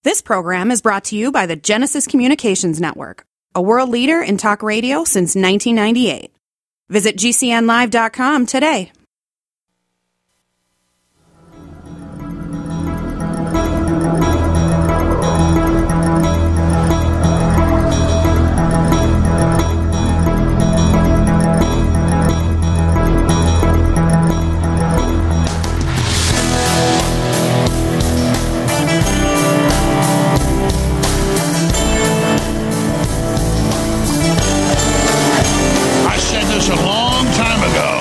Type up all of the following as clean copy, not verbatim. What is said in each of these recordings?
This program is brought to you by the Genesis Communications Network, a world leader in talk radio since 1998. Visit GCNlive.com today. A long time ago,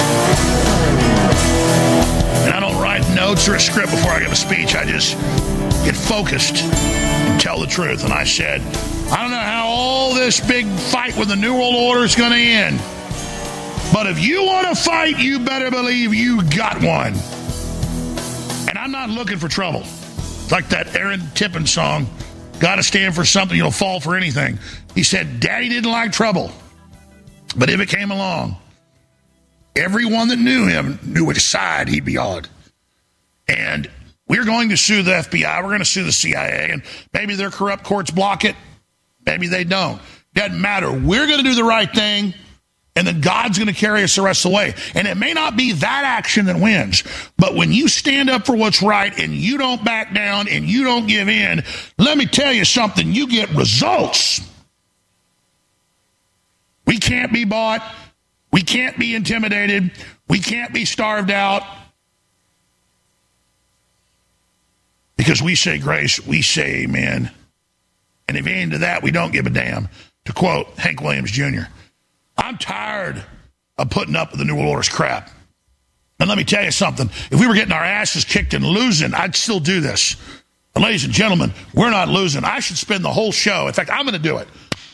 and I don't write notes or a script before I give a speech. I just get focused and tell the truth. And I said, I don't know how all this big fight with the New World Order is going to end, but if you want to fight, you better believe you got one. And I'm not looking for trouble. It's like that Aaron Tippin song, "Gotta stand for something, you'll fall for anything." He said, Daddy didn't like trouble. But if it came along, everyone that knew him knew which side he'd be on. And we're going to sue the FBI. We're going to sue the CIA. And maybe their corrupt courts block it. Maybe they don't. Doesn't matter. We're going to do the right thing. And then God's going to carry us the rest of the way. And it may not be that action that wins. But when you stand up for what's right and you don't back down and you don't give in, let me tell you something. You get results. We can't be bought. We can't be intimidated. We can't be starved out. Because we say grace, we say amen. And if into that, we don't give a damn. To quote Hank Williams Jr., I'm tired of putting up with the New World Order's crap. And let me tell you something. If we were getting our asses kicked and losing, I'd still do this. And ladies and gentlemen, we're not losing. I should spend the whole show. In fact, I'm going to do it.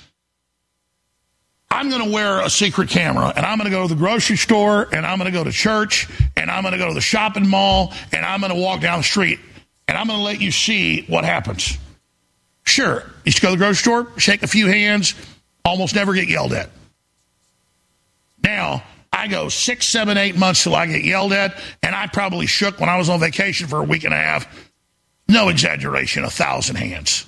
I'm going to wear a secret camera, and I'm going to go to the grocery store, and I'm going to go to church, and I'm going to go to the shopping mall, and I'm going to walk down the street, and I'm going to let you see what happens. Sure, you should go to the grocery store, shake a few hands, almost never get yelled at. Now, I go 6, 7, 8 months till I get yelled at, and I probably shook when I was on vacation for a week and a half. No exaggeration, 1,000 hands.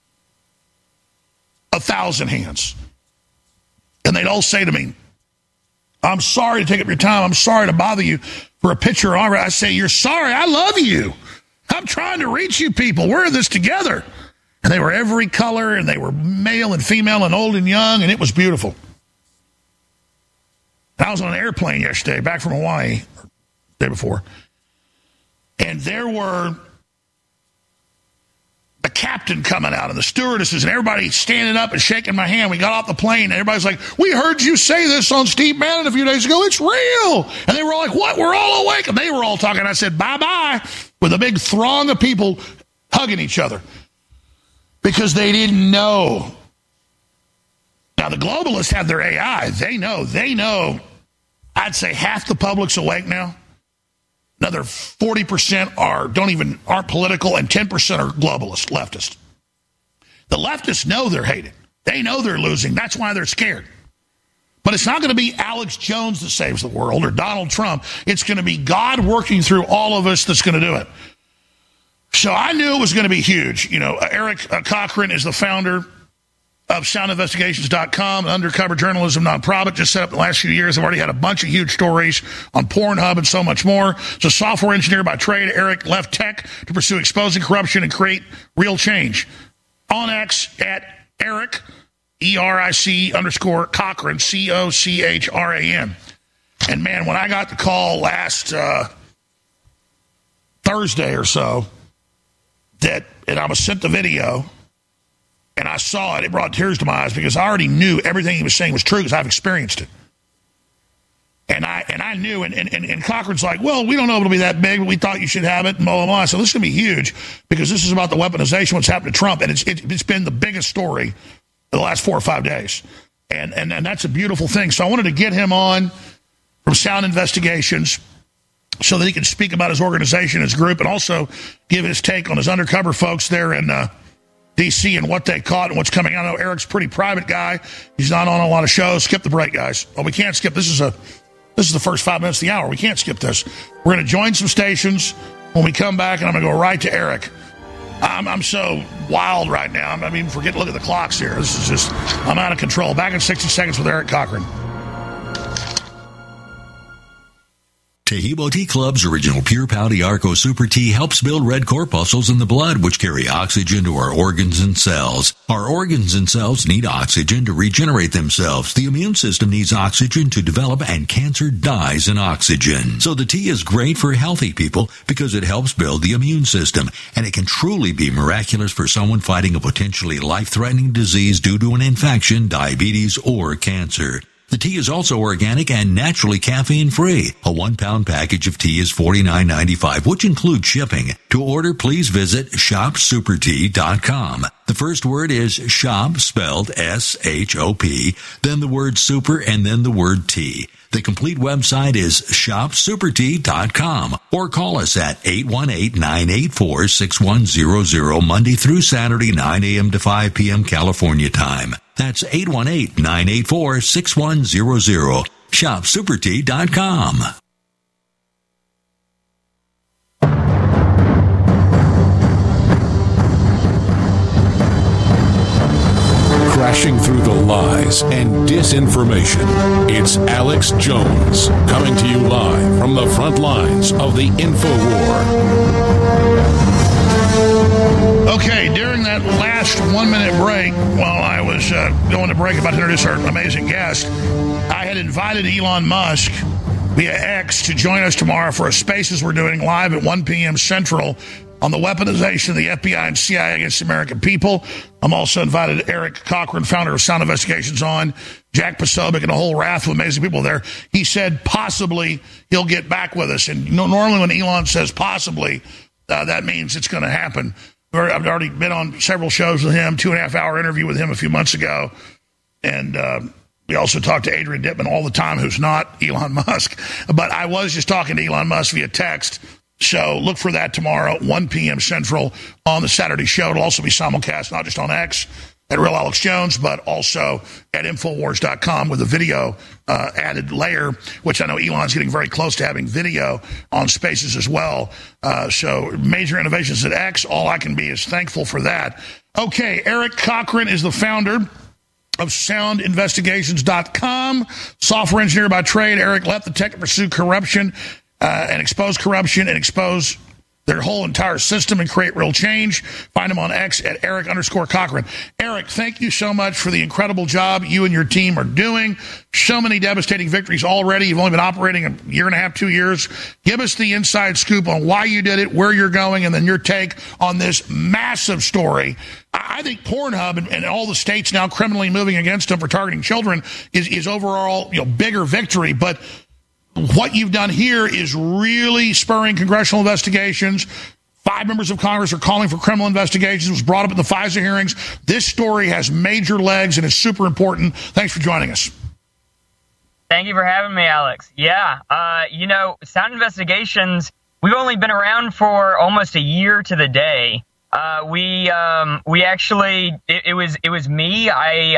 1,000 hands. And they'd all say to me, I'm sorry to take up your time. I'm sorry to bother you for a picture. I say, you're sorry. I love you. I'm trying to reach you people. We're in this together. And they were every color, and they were male and female and old and young, and it was beautiful. And I was on an airplane yesterday, back from Hawaii, the day before. And there were the captain coming out and the stewardesses and everybody standing up and shaking my hand. We got off the plane and everybody's like, we heard you say this on Steve Bannon a few days ago. It's real. And they were all like, what? We're all awake. And they were all talking. I said, bye-bye, with a big throng of people hugging each other because they didn't know. Now, the globalists have their AI. They know. I'd say half the public's awake now. Another 40% aren't political, and 10% are globalist, leftist. The leftists know they're hated. They know they're losing. That's why they're scared. But it's not going to be Alex Jones that saves the world or Donald Trump. It's going to be God working through all of us that's going to do it. So I knew it was going to be huge. You know, Eric Cochran is the founder of SoundInvestigations.com, an undercover journalism nonprofit just set up in the last few years. I've already had a bunch of huge stories on Pornhub and so much more. He's a software engineer by trade. Eric left tech to pursue exposing corruption and create real change. On X at Eric, ERIC _Cochran, COCHRAN. And man, when I got the call last Thursday or so, and I was sent the video, and I saw it, it brought tears to my eyes because I already knew everything he was saying was true because I've experienced it. And I knew, and Cochran's like, well, we don't know if it'll be that big, but we thought you should have it, and blah, blah, blah. So this is going to be huge because this is about the weaponization, what's happened to Trump, and it's been the biggest story of the last 4 or 5 days. And that's a beautiful thing. So I wanted to get him on from Sound Investigations so that he can speak about his organization, his group, and also give his take on his undercover folks there in D.C. and what they caught and what's coming out. I know Eric's a pretty private guy. He's not on a lot of shows. Skip the break, guys. Well, we can't skip. This is the first 5 minutes of the hour. We can't skip this. We're going to join some stations when we come back, and I'm going to go right to Eric. I'm so wild right now. I mean, forget to look at the clocks here. This is just, I'm out of control. Back in 60 seconds with Eric Cochran. Taheebo Tea Club's original Pure Pouty Arco Super Tea helps build red corpuscles in the blood, which carry oxygen to our organs and cells. Our organs and cells need oxygen to regenerate themselves. The immune system needs oxygen to develop, and cancer dies in oxygen. So the tea is great for healthy people because it helps build the immune system, and it can truly be miraculous for someone fighting a potentially life-threatening disease due to an infection, diabetes, or cancer. The tea is also organic and naturally caffeine-free. A 1-pound package of tea is $49.95, which includes shipping. To order, please visit shopsupertea.com. The first word is shop, spelled S-H-O-P, then the word super, and then the word tea. The complete website is shopsupertea.com, or call us at 818-984-6100, Monday through Saturday, 9 a.m. to 5 p.m. California time. That's 818-984-6100. Shopsupertea.com. Crashing through the lies and disinformation, it's Alex Jones, coming to you live from the front lines of the InfoWar. Okay, during that last 1-minute break, while I was going to break, about to introduce our amazing guest, I had invited Elon Musk via X to join us tomorrow for a Spaces we're doing live at 1 p.m. Central on the weaponization of the FBI and CIA against the American people. I'm also invited Eric Cochran, founder of Sound Investigations, on, Jack Posobiec, and a whole raft of amazing people there. He said possibly he'll get back with us. And normally when Elon says possibly, that means it's going to happen. I've already been on several shows with him, 2.5-hour interview with him a few months ago. And we also talk to Adrian Dittman all the time, who's not Elon Musk. But I was just talking to Elon Musk via text. So look for that tomorrow, 1 p.m. Central on the Saturday show. It'll also be simulcast, not just on X at Real Alex Jones, but also at Infowars.com with a video added layer, which I know Elon's getting very close to having video on Spaces as well. So major innovations at X. All I can be is thankful for that. Okay, Eric Cochran is the founder of SoundInvestigations.com. Software engineer by trade. Eric left the tech to pursue corruption and expose corruption and expose their whole entire system and create real change. Find him on X at Eric_Cochran. Eric, thank you so much for the incredible job you and your team are doing. So many devastating victories already. You've only been operating a year and a half, 2 years. Give us the inside scoop on why you did it, where you're going, and then your take on this massive story. I think Pornhub and all the states now criminally moving against them for targeting children is overall, bigger victory. But what you've done here is really spurring congressional investigations. 5 members of Congress are calling for criminal investigations. It was brought up at the FISA hearings. This story has major legs and is super important. Thanks for joining us. Thank you for having me, Alex. Yeah, Sound Investigations, we've only been around for almost a year to the day. We actually, it was me.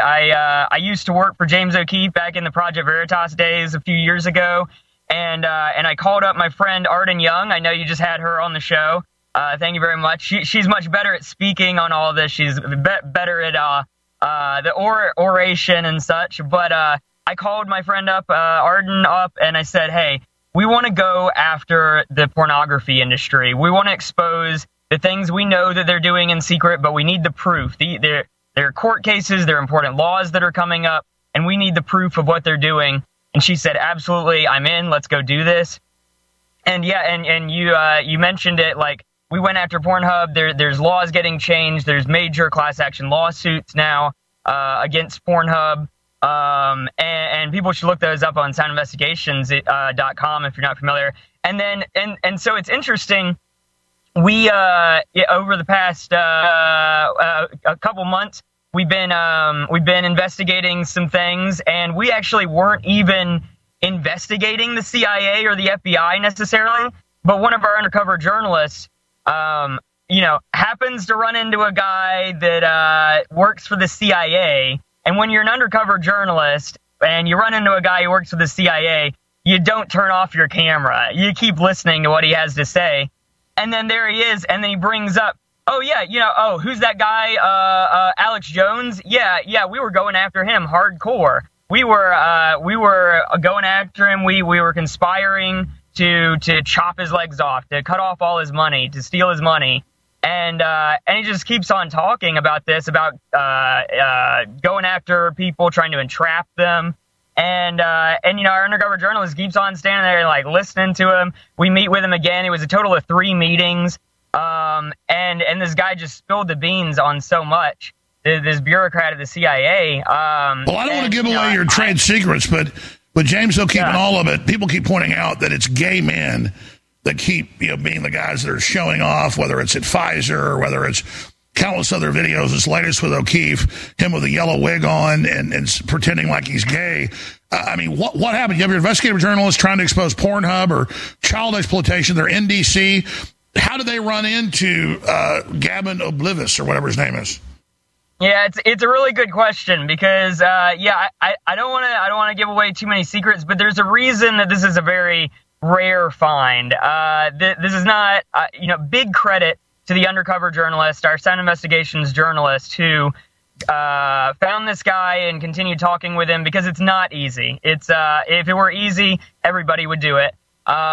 I used to work for James O'Keefe back in the Project Veritas days a few years ago. And I called up my friend Arden Young. I know you just had her on the show. Thank you very much. She's much better at speaking on all this. She's better at the oration and such. But I called my friend Arden up, and I said, hey, we want to go after the pornography industry. We want to expose the things we know that they're doing in secret, but we need the proof. There are court cases, there are important laws that are coming up, and we need the proof of what they're doing. And she said, absolutely, I'm in. Let's go do this. And yeah, and you mentioned it, like, we went after Pornhub. There's laws getting changed. There's major class action lawsuits now against Pornhub. And people should look those up on soundinvestigations.com if you're not familiar. And so it's interesting. We over the past a couple months, we've been investigating some things, and we actually weren't even investigating the CIA or the FBI necessarily. But one of our undercover journalists, happens to run into a guy that works for the CIA. And when you're an undercover journalist and you run into a guy who works for the CIA, you don't turn off your camera. You keep listening to what he has to say. And then there he is, and then he brings up, oh yeah, who's that guy? Alex Jones. Yeah, we were going after him hardcore. We were going after him. We were conspiring to chop his legs off, to cut off all his money, to steal his money. And he just keeps on talking about this, about going after people, trying to entrap them. And our undercover journalist keeps on standing there, like, listening to him. We meet with him again. It was a total of 3 meetings. And this guy just spilled the beans on so much. This bureaucrat at the CIA. Well, I don't want to give away your trade secrets, but James, they'll keep all of it. People keep pointing out that it's gay men that keep being the guys that are showing off, whether it's at Pfizer or whether it's countless other videos. This latest with O'Keefe, him with a yellow wig on and pretending like he's gay. I mean, what happened? You have your investigative journalists trying to expose Pornhub or child exploitation. They're in D.C. How do they run into Gavin Oblivis or whatever his name is? Yeah, it's a really good question because I don't want to give away too many secrets, but there's a reason that this is a very rare find. This is not big credit to the undercover journalist, our Sound Investigations journalist, who found this guy and continued talking with him, because it's not easy. It's if it were easy, everybody would do it.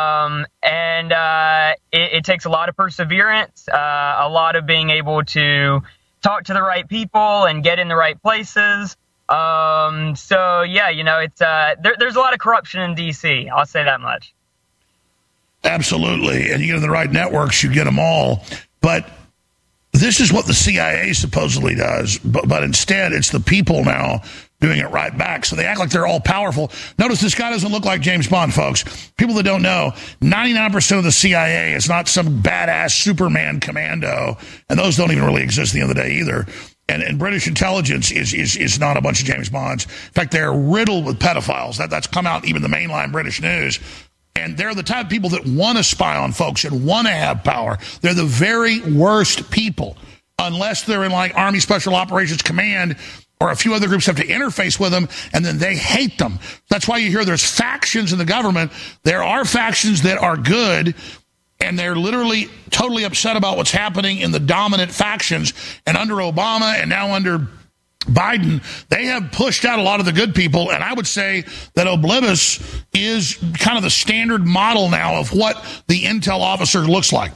It takes a lot of perseverance, a lot of being able to talk to the right people and get in the right places. It's there's a lot of corruption in D.C. I'll say that much. Absolutely. And you get in the right networks, you get them all. But this is what the CIA supposedly does. But instead, it's the people now doing it right back. So they act like they're all powerful. Notice this guy doesn't look like James Bond, folks. People that don't know, 99% of the CIA is not some badass Superman commando. And those don't even really exist at the end of the day either. And British intelligence is not a bunch of James Bonds. In fact, they're riddled with pedophiles. That's come out even the mainline British news. And they're the type of people that want to spy on folks and want to have power. They're the very worst people, unless they're in like Army Special Operations Command or a few other groups have to interface with them, and then they hate them. That's why you hear there's factions in the government. There are factions that are good, and they're literally totally upset about what's happening in the dominant factions. And under Obama and now under Biden, they have pushed out a lot of the good people, and I would say that Oblivis is kind of the standard model now of what the intel officer looks like.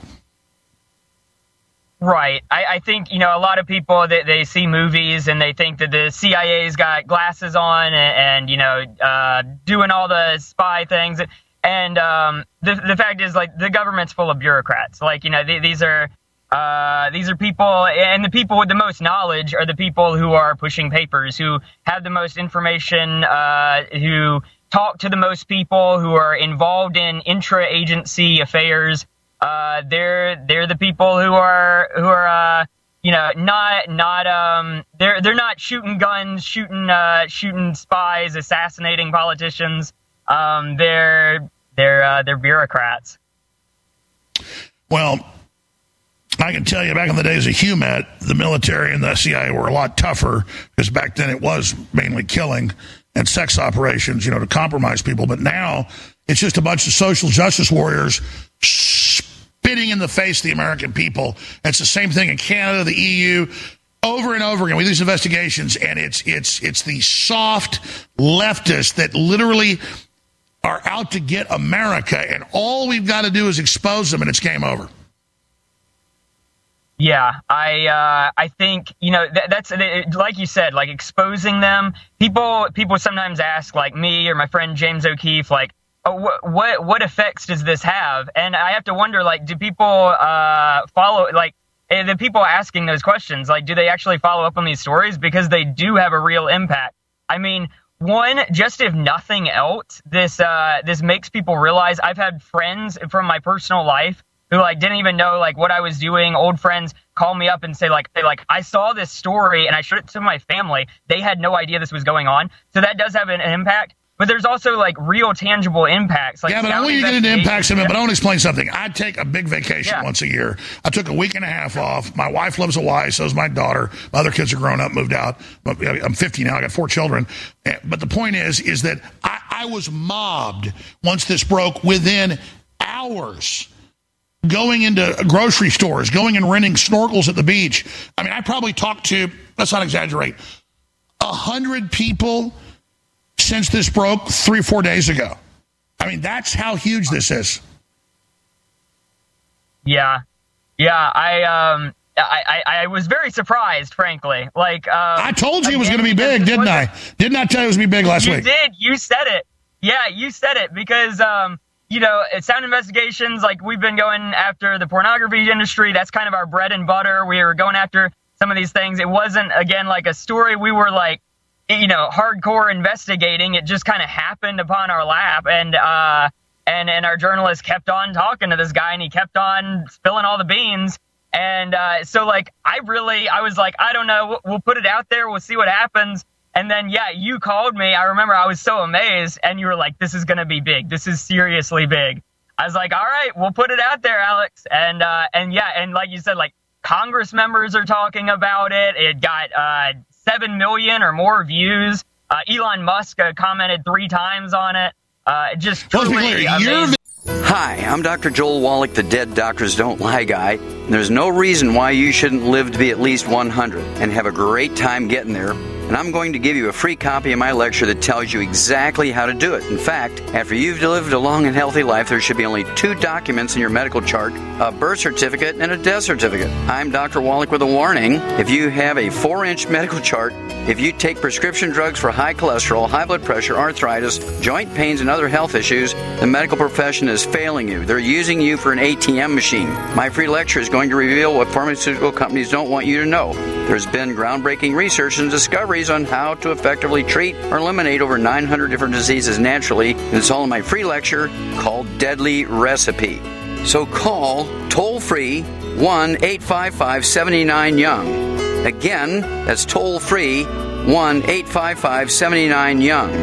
Right. I think, a lot of people, they see movies and they think that the CIA's got glasses on and doing all the spy things. And the fact is, like, the government's full of bureaucrats. Like, these are people, and the people with the most knowledge are the people who are pushing papers, who have the most information, who talk to the most people, who are involved in intra-agency affairs. They're the people who are they're not shooting guns, shooting spies, assassinating politicians. They're bureaucrats. Well, I can tell you, back in the days of HUMET, the military and the CIA were a lot tougher, because back then it was mainly killing and sex operations, to compromise people. But now it's just a bunch of social justice warriors spitting in the face of the American people. It's the same thing in Canada, the EU, over and over again. We do these investigations, and it's the soft leftists that literally are out to get America, and all we've got to do is expose them, and it's game over. Yeah, I think, that's like you said, like exposing them. People sometimes ask, like me or my friend James O'Keefe, like, oh, what effects does this have? And I have to wonder, like, do people follow, like, the people asking those questions, like, do they actually follow up on these stories? Because they do have a real impact. I mean, one, just if nothing else, this makes people realize. I've had friends from my personal life who, like, didn't even know, like, what I was doing. Old friends call me up and say, like, I saw this story and I showed it to my family. They had no idea this was going on. So that does have an impact. But there's also, like, real tangible impacts. Like, yeah, but I want you to get into impacts in a minute, but I want to explain something. I take a big vacation once a year. I took a week and a half off. My wife lives in Hawaii, so does my daughter. My other kids are grown up, moved out. I'm 50 now. I got 4 children. But the point is that I was mobbed once this broke within hours. going into grocery stores, going and renting snorkels at the beach. I mean, I probably talked to, let's not exaggerate, 100 people since this broke 3 or 4 days ago. I mean, that's how huge this is. Yeah. I was very surprised, frankly. Like, I told you it was going to be big, didn't I? Didn't I tell you it was going to be big last week? You did. You said it. Yeah, you said it because, at Sound Investigations, like, we've been going after the pornography industry. That's kind of our bread and butter. We were going after some of these things. It wasn't, again, like a story we were like, hardcore investigating. It just kind of happened upon our lap. And our journalist kept on talking to this guy, and he kept on spilling all the beans. And so, like, I was like, I don't know. We'll put it out there. We'll see what happens. And then, you called me. I remember I was so amazed. And you were like, this is going to be big. This is seriously big. I was like, all right, we'll put it out there, Alex. And like you said, like, Congress members are talking about it. It got 7 million or more views. Elon Musk commented 3 times on it. Just truly amazing. Hi, I'm Dr. Joel Wallach, the Dead Doctors Don't Lie guy. And there's no reason why you shouldn't live to be at least 100 and have a great time getting there. And I'm going to give you a free copy of my lecture that tells you exactly how to do it. In fact, after you've lived a long and healthy life, there should be only 2 documents in your medical chart, a birth certificate and a death certificate. I'm Dr. Wallach with a warning. If you have a 4-inch medical chart, if you take prescription drugs for high cholesterol, high blood pressure, arthritis, joint pains, and other health issues, the medical profession is failing you. They're using you for an ATM machine. My free lecture is going to reveal what pharmaceutical companies don't want you to know. There's been groundbreaking research and discoveries on how to effectively treat or eliminate over 900 different diseases naturally, and it's all in my free lecture called Deadly Recipe. So call toll-free 1-855-79-YOUNG. Again, that's toll-free 1-855-79-YOUNG.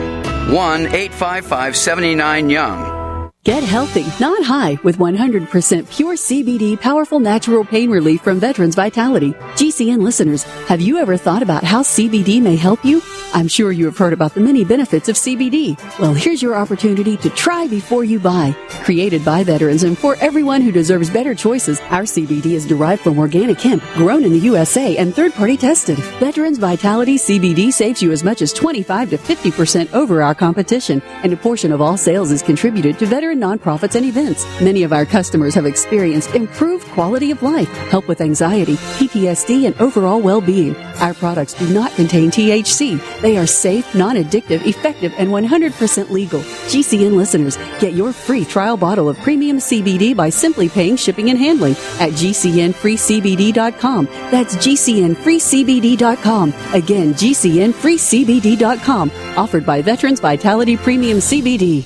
1-855-79-YOUNG. Get healthy, not high, with 100% pure CBD powerful natural pain relief from Veterans Vitality. GCN listeners, have you ever thought about how CBD may help you? I'm sure you have heard about the many benefits of CBD. Well, here's your opportunity to try before you buy. Created by veterans and for everyone who deserves better choices, our CBD is derived from organic hemp, grown in the USA and third-party tested. Veterans Vitality CBD saves you as much as 25 to 50% over our competition, and a portion of all sales is contributed to veteran nonprofits and events. Many of our customers have experienced improved quality of life, help with anxiety, PTSD, and overall well-being. Our products do not contain THC. They are safe, non-addictive, effective, and 100% legal. GCN listeners, get your free trial bottle of premium CBD by simply paying shipping and handling at GCNFreeCBD.com. That's GCNFreeCBD.com. Again, GCNFreeCBD.com. Offered by Veterans Vitality Premium CBD.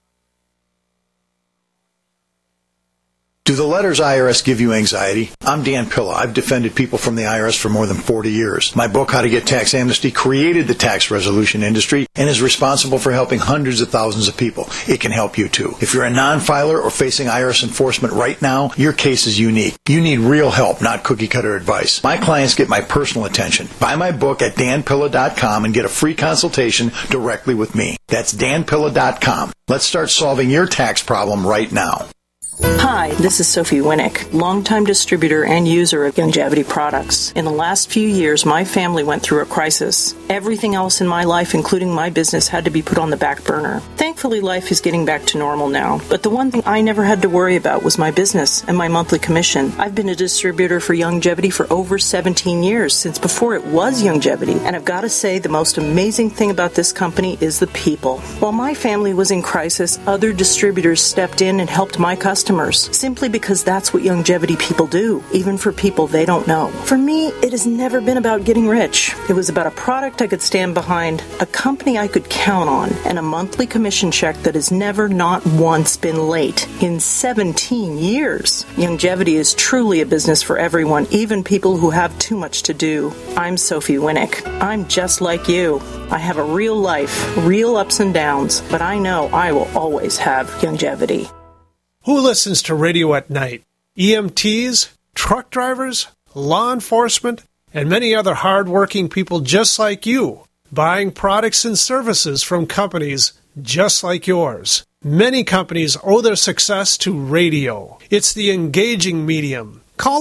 Do the letters IRS give you anxiety? I'm Dan Pilla. I've defended people from the IRS for more than 40 years. My book, How to Get Tax Amnesty, created the tax resolution industry and is responsible for helping hundreds of thousands of people. It can help you too. If you're a non-filer or facing IRS enforcement right now, your case is unique. You need real help, not cookie-cutter advice. My clients get my personal attention. Buy my book at danpilla.com and get a free consultation directly with me. That's danpilla.com. Let's start solving your tax problem right now. Hi, this is Sophie Winnick, longtime distributor and user of Youngevity products. In the last few years, my family went through a crisis. Everything else in my life, including my business, had to be put on the back burner. Thankfully, life is getting back to normal now, but the one thing I never had to worry about was my business and my monthly commission. I've been a distributor for Youngevity for over 17 years, since before it was Youngevity, and I've got to say the most amazing thing about this company is the people. While my family was in crisis, other distributors stepped in and helped my customers, simply because that's what Youngevity people do, even for people they don't know. For me, it has never been about getting rich. It was about a product I could stand behind, a company I could count on, and a monthly commission check that has never not once been late in 17 years. Youngevity is truly a business for everyone, even people who have too much to do. I'm Sophie Winnick. I'm just like you. I have a real life, real ups and downs, but I know I will always have Youngevity. Who listens to radio at night? EMTs, truck drivers, law enforcement, and many other hard-working people just like you, buying products and services from companies just like yours. Many companies owe their success to radio. It's the engaging medium. Call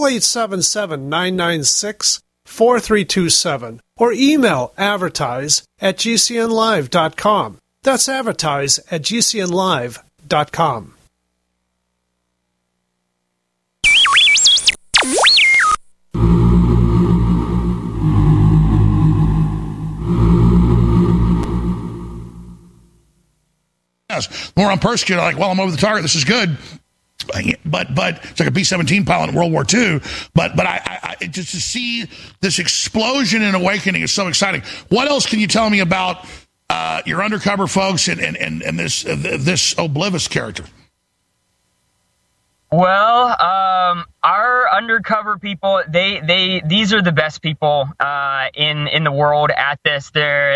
877-996-4327 or email advertise@gcnlive.com. That's advertise@gcnlive.com. The more I'm persecuted, like, well, I'm over the target. This is good. But it's like a B-17 pilot in World War II. But I just to see this explosion and awakening is so exciting. What else can you tell me about your undercover folks and this Oblivious character? Well, our undercover people, these are the best people in the world at this.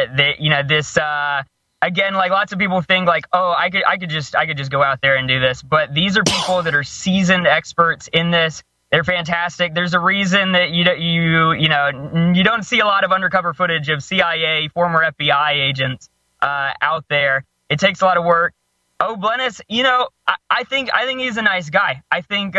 Again, like lots of people think like, oh, I could just go out there and do this. But these are people that are seasoned experts in this. They're fantastic. There's a reason that you don't see a lot of undercover footage of CIA, former FBI agents out there. It takes a lot of work. Oh, Blennis, I think he's a nice guy. I think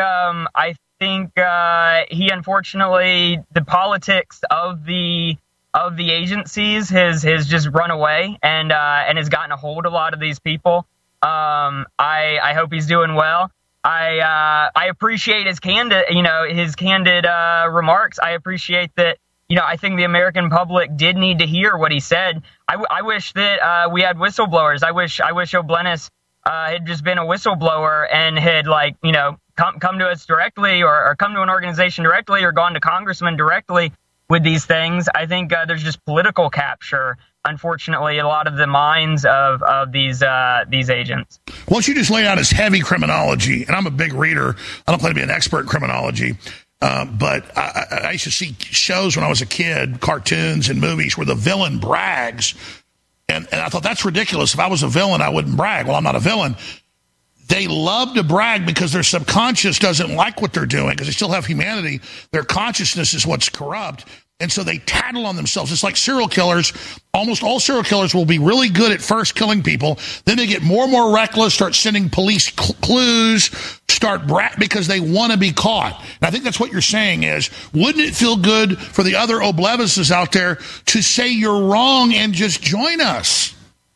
he unfortunately, the politics of the agencies has just run away and has gotten a hold of a lot of these people. I hope he's doing well. I appreciate his candid remarks. I appreciate that. I think the American public did need to hear what he said. I wish that we had whistleblowers. I wish O'Blennis had just been a whistleblower and had come to us directly or come to an organization directly or gone to congressmen directly with these things. I think there's just political capture, unfortunately, a lot of the minds of these agents. What you just laid out is heavy criminology, and I'm a big reader. I don't claim to be an expert in criminology, but I used to see shows when I was a kid, cartoons and movies where the villain brags, and I thought that's ridiculous. If I was a villain, I wouldn't brag. Well, I'm not a villain. They love to brag because their subconscious doesn't like what they're doing because they still have humanity. Their consciousness is what's corrupt. And so they tattle on themselves. It's like serial killers. Almost all serial killers will be really good at first killing people. Then they get more and more reckless, start sending police clues, because they want to be caught. And I think that's what you're saying is, wouldn't it feel good for the other Oblevises out there to say you're wrong and just join us?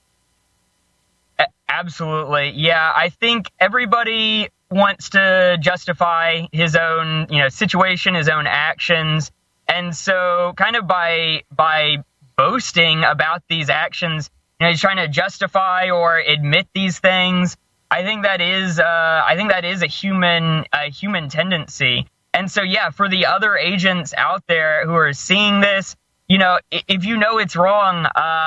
Absolutely. Yeah, I think everybody wants to justify his own, situation, his own actions. And so kind of by boasting about these actions, he's trying to justify or admit these things. I think that is a human tendency. And so, yeah, for the other agents out there who are seeing this, if it's wrong,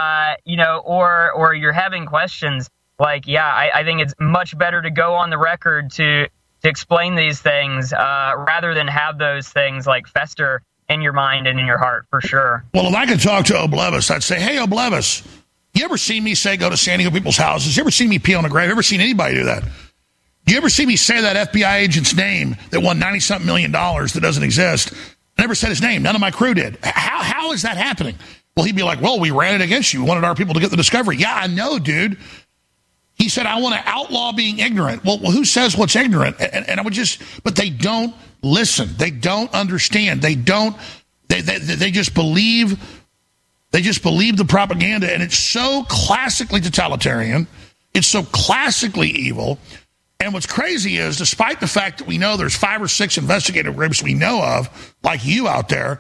or you're having questions, I think it's much better to go on the record to explain these things rather than have those things fester in your mind and in your heart, for sure. Well, if I could talk to Oblevis, I'd say, hey, Oblevis, you ever seen me say go to San Diego people's houses? You ever seen me pee on a grave? Ever seen anybody do that? You ever see me say that FBI agent's name that won $90-something million that doesn't exist? I never said his name. None of my crew did. How is that happening? Well, he'd be like, well, we ran it against you. We wanted our people to get the discovery. Yeah, I know, dude. He said, I want to outlaw being ignorant. Well, who says what's ignorant? And I would but they don't listen. They don't understand. They just believe the propaganda. And it's so classically totalitarian. It's so classically evil. And what's crazy is, despite the fact that we know there's 5 or 6 investigative groups we know of, like you out there,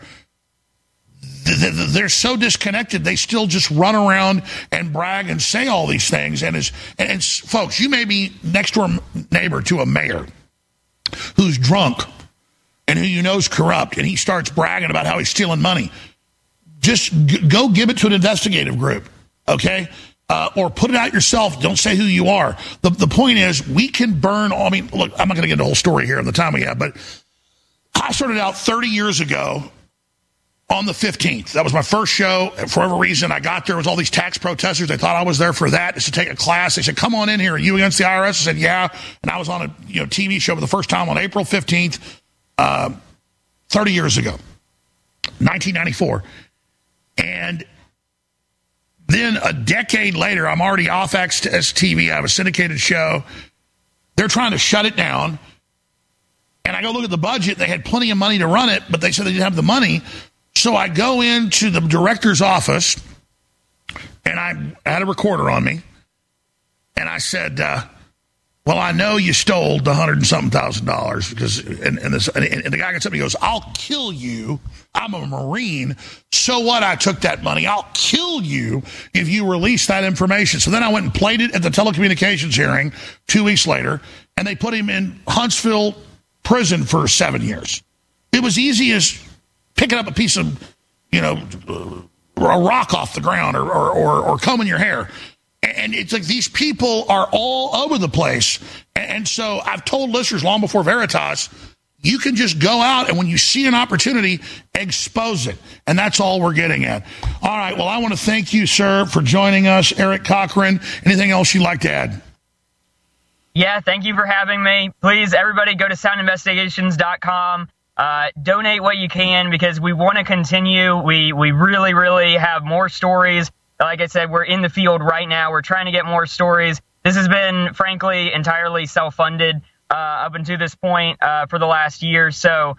they're so disconnected, they still just run around and brag and say all these things. And folks, you may be next door neighbor to a mayor who's drunk and who you know is corrupt, and he starts bragging about how he's stealing money. Just go give it to an investigative group, okay? Or put it out yourself. Don't say who you are. The point is, we can burn all. I mean, look, I'm not going to get into the whole story here in the time we have, but I started out 30 years ago on the 15th. That was my first show. For whatever reason, I got there. It was all these tax protesters. They thought I was there for that. It's to take a class. They said, come on in here. Are you against the IRS? I said, yeah. And I was on a TV show for the first time on April 15th, 30 years ago, 1994. And Then a decade later, I'm already off Access TV. I have a syndicated show. They're trying to shut it down. And I go look at the budget. They had plenty of money to run it, but they said they didn't have the money. So I go into the director's office, and I had a recorder on me. And I said, well, I know you stole the $100,000 because, and the guy gets up and he goes, I'll kill you. I'm a Marine. So what? I took that money. I'll kill you if you release that information. So then I went and played it at the telecommunications hearing 2 weeks later, and they put him in Huntsville prison for 7 years. It was easy as picking up a piece of, a rock off the ground or combing your hair. And it's like these people are all over the place. And so I've told listeners long before Veritas, you can just go out and when you see an opportunity, expose it. And that's all we're getting at. All right. Well, I want to thank you, sir, for joining us. Eric Cochran. Anything else you'd like to add? Yeah, thank you for having me. Please, everybody, go to soundinvestigations.com. Donate what you can because we want to continue. We really, really have more stories. Like I said, we're in the field right now. We're trying to get more stories. This has been, frankly, entirely self-funded up until this point for the last year. So,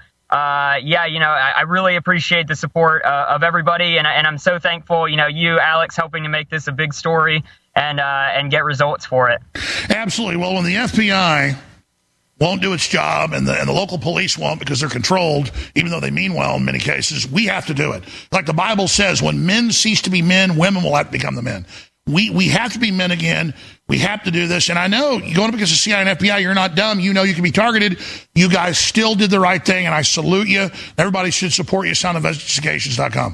I really appreciate the support of everybody, and I'm so thankful, you, Alex, helping to make this a big story and get results for it. Absolutely. Well, when the FBI won't do its job and the local police won't because they're controlled, even though they mean well in many cases, we have to do it. Like the Bible says, when men cease to be men, women will have to become the men. We have to be men again. We have to do this. And I know you're going up against the CIA and FBI, you're not dumb. You know you can be targeted. You guys still did the right thing, and I salute you. Everybody should support you, soundinvestigations.com.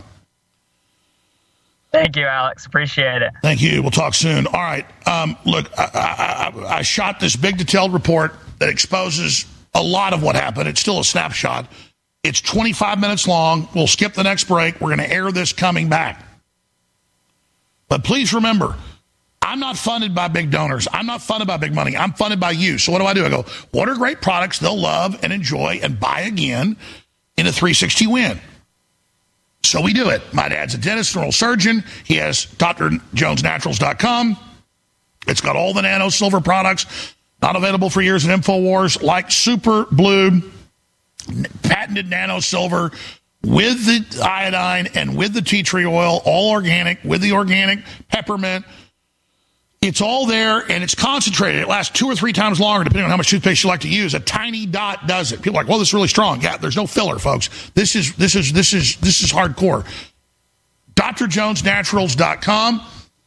Thank you, Alex. Appreciate it. Thank you. We'll talk soon. All right. Look, I shot this big detailed report that exposes a lot of what happened. It's still a snapshot. It's 25 minutes long. We'll skip the next break. We're going to air this coming back. But please remember, I'm not funded by big donors. I'm not funded by big money. I'm funded by you. So what do? I go, what are great products they'll love and enjoy and buy again in a 360 win? So we do it. My dad's a dentist, oral surgeon. He has drjonesnaturals.com. It's got all the nano silver products. Not available for years at InfoWars, like Super Blue, patented nano silver with the iodine and with the tea tree oil, all organic, with the organic peppermint. It's all there, and it's concentrated. It lasts 2 or 3 times longer, depending on how much toothpaste you like to use. A tiny dot does it. People are like, well, this is really strong. Yeah, there's no filler, folks. This is hardcore. drjonesnaturals.com.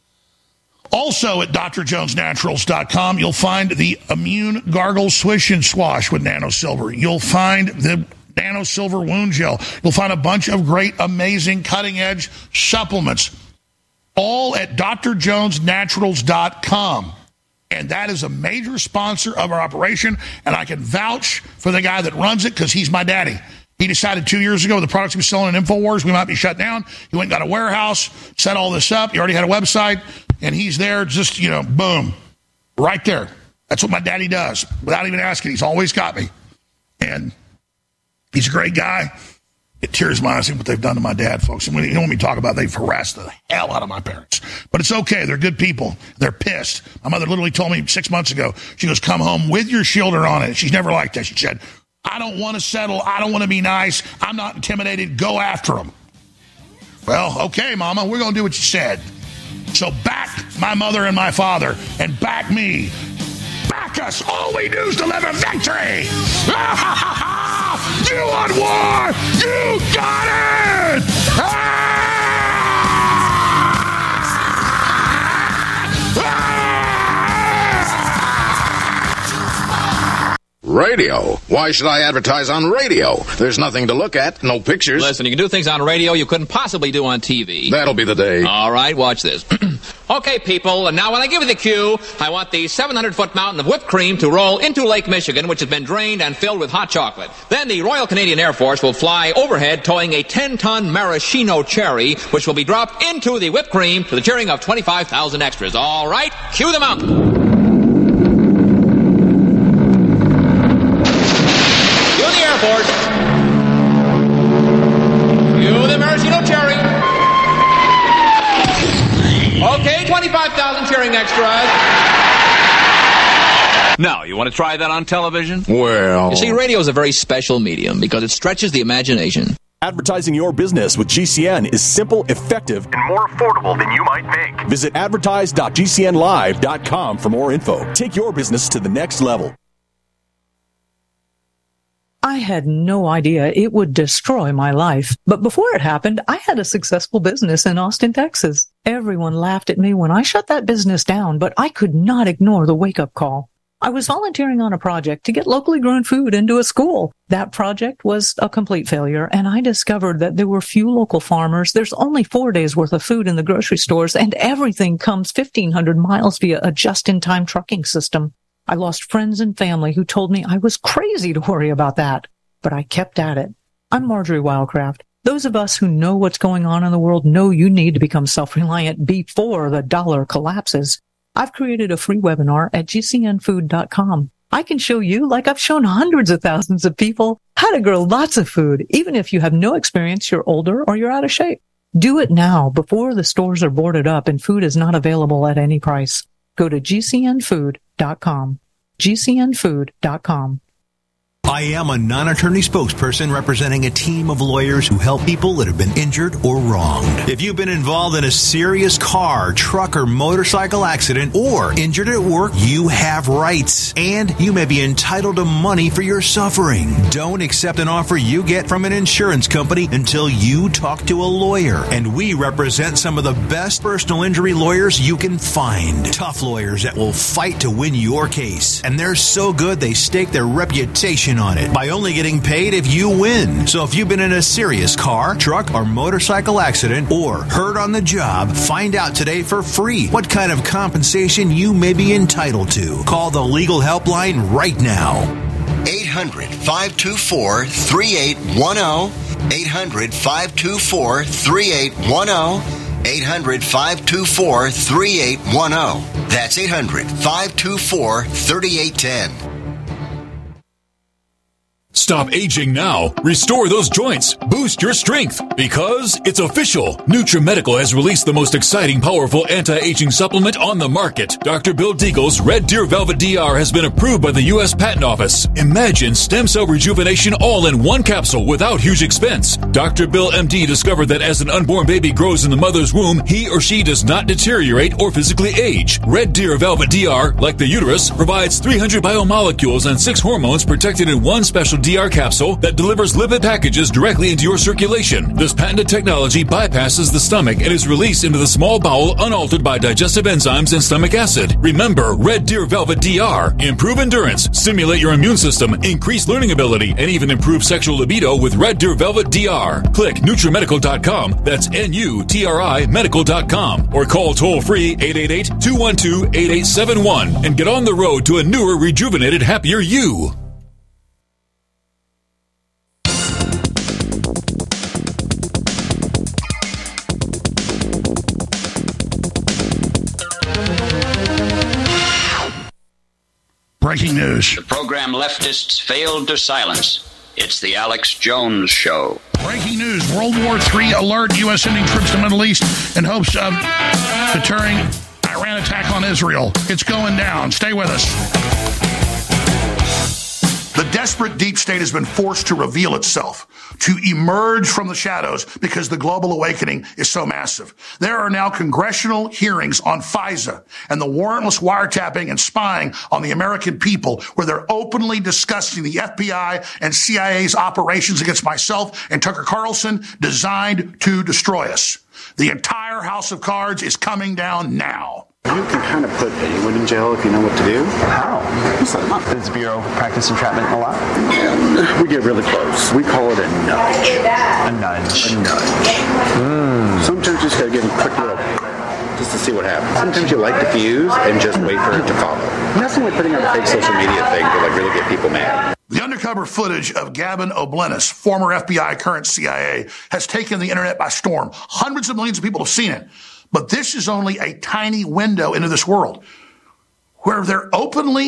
Also at drjonesnaturals.com, you'll find the Immune Gargle Swish and Swash with Nano Silver. You'll find the Nano Silver Wound Gel. You'll find a bunch of great, amazing, cutting-edge supplements, all at drjonesnaturals.com. And that is a major sponsor of our operation, and I can vouch for the guy that runs it because he's my daddy. He decided 2 years ago the products he was selling in InfoWars, we might be shut down. He went and got a warehouse, set all this up. He already had a website, and he's there just, boom, right there. That's what my daddy does. Without even asking, he's always got me. And he's a great guy. It tears my eyes what they've done to my dad, folks. And you know when we talk about they've harassed the hell out of my parents. But it's okay. They're good people. They're pissed. My mother literally told me 6 months ago, she goes, come home with your shielder on it. She's never liked that. She said, I don't want to settle. I don't want to be nice. I'm not intimidated. Go after them. Well, okay, Mama, we're going to do what you said. So back my mother and my father and back me. Back us. All we do is deliver victory. You want war. You got it. Radio? Why should I advertise on radio? There's nothing to look at, no pictures. Listen, you can do things on radio you couldn't possibly do on TV. That'll be the day. All right, watch this. Okay, people, and now when I give you the cue, I want the 700-foot mountain of whipped cream to roll into Lake Michigan, which has been drained and filled with hot chocolate. Then the Royal Canadian Air Force will fly overhead towing a 10-ton maraschino cherry, which will be dropped into the whipped cream to the cheering of 25,000 extras. All right, cue the mountain. Force. Cue the maraschino cherry. extras. Now, you want to try that on television? Well... You see, radio is a very special medium because it stretches the imagination. Advertising your business with GCN is simple, effective, and more affordable than you might think. Visit advertise.gcnlive.com for more info. Take your business to the next level. I had no idea it would destroy my life. But before it happened, I had a successful business in Austin, Texas. Everyone laughed at me when I shut that business down, but I could not ignore the wake-up call. I was volunteering on a project to get locally grown food into a school. That project was a complete failure, and I discovered that there were few local farmers. There's only 4 days worth of food in the grocery stores, and everything comes 1,500 miles via a just-in-time trucking system. I lost friends and family who told me I was crazy to worry about that, but I kept at it. I'm Marjorie Wildcraft. Those of us who know what's going on in the world know you need to become self-reliant before the dollar collapses. I've created a free webinar at gcnfood.com. I can show you, like I've shown hundreds of thousands of people, how to grow lots of food, even if you have no experience, you're older, or you're out of shape. Do it now before the stores are boarded up and food is not available at any price. Go to gcnfood.com. gcnfood.com. I am a non-attorney spokesperson representing a team of lawyers who help people that have been injured or wronged. If you've been involved in a serious car, truck, or motorcycle accident or injured at work, you have rights, and you may be entitled to money for your suffering. Don't accept an offer you get from an insurance company until you talk to a lawyer. And we represent some of the best personal injury lawyers you can find. Tough lawyers that will fight to win your case. And they're so good they stake their reputation on it by only getting paid if you win. So if you've been in a serious car, truck, or motorcycle accident or hurt on the job, find out today for free what kind of compensation you may be entitled to. Call the legal helpline right now. 800-524-3810. 800-524-3810. 800-524-3810. That's 800-524-3810. Stop aging now. Restore those joints. Boost your strength. Because it's official. NutriMedical has released the most exciting, powerful anti-aging supplement on the market. Dr. Bill Deagle's Red Deer Velvet DR has been approved by the U.S. Patent Office. Imagine stem cell rejuvenation all in one capsule without huge expense. Dr. Bill MD discovered that as an unborn baby grows in the mother's womb, he or she does not deteriorate or physically age. Red Deer Velvet DR, like the uterus, provides 300 biomolecules and 6 hormones protected in one special DR capsule that delivers lipid packages directly into your circulation. This patented technology bypasses the stomach and is released into the small bowel unaltered by digestive enzymes and stomach acid. Remember, Red Deer Velvet DR. Improve endurance, stimulate your immune system, increase learning ability, and even improve sexual libido with Red Deer Velvet DR. Click NutriMedical.com, that's N-U-T-R-I medical.com, or call toll-free 888-212-8871 and get on the road to a newer, rejuvenated, happier you. Breaking news. The program leftists failed to silence. It's the Alex Jones Show. Breaking news. World War III alert. U.S. sending troops to Middle East in hopes of deterring Iran attack on Israel. It's going down. Stay with us. The desperate deep state has been forced to reveal itself, to emerge from the shadows because the global awakening is so massive. There are now congressional hearings on FISA and the warrantless wiretapping and spying on the American people, where they're openly discussing the FBI and CIA's operations against myself and Tucker Carlson designed to destroy us. The entire house of cards is coming down now. You can kind of put anyone in jail if you know what to do. How? Does Bureau practice entrapment a lot? Yeah, we get really close. We call it a nudge. A nudge. A nudge. Sometimes you just got to give them a quick little, just to see what happens. Sometimes you light the fuse and just wait for it to follow. Nothing like putting out a fake social media thing to like really get people mad. The undercover footage of Gavin O'Blennis, former FBI, current CIA, has taken the internet by storm. Hundreds of millions of people have seen it. But this is only a tiny window into this world where they're openly